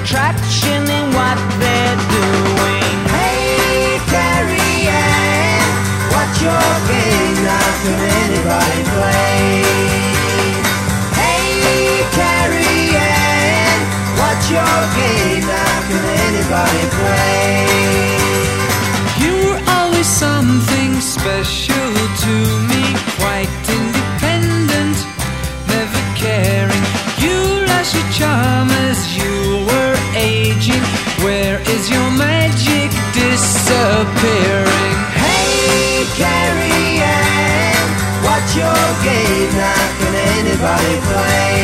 attraction in what they're doing. Hey, Carrie Ann, what's your game? Now can anybody play? Hey, Carrie Ann, what's your game? Now can anybody play? You were always something special to me, quite independent, never caring. You lost your charm as you were aging. Where is your magic disappearing? Hey, Carrie Ann, what's your game? Now can anybody play?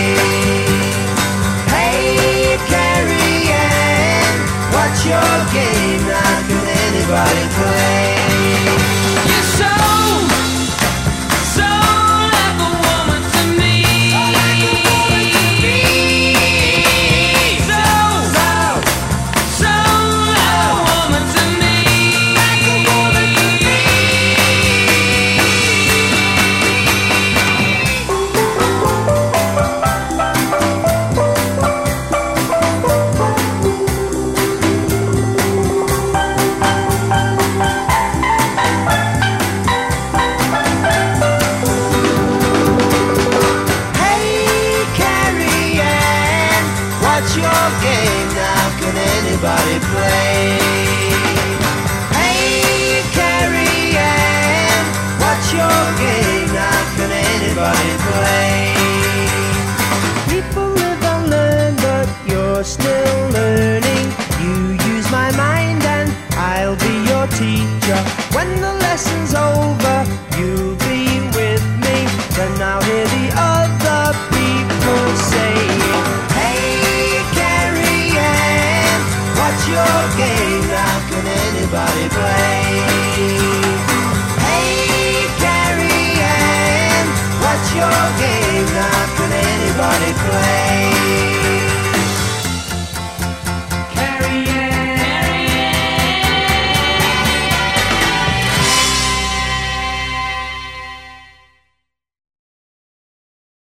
Hey, Carrie Ann, what's your game? Now can anybody play? You're so like a woman to me. So like a woman to me. Hey, Carrie Ann, what's your game? Now can anybody play? Hey, Carrie Ann, what's your game? Now can anybody play? People live and learn, but you're still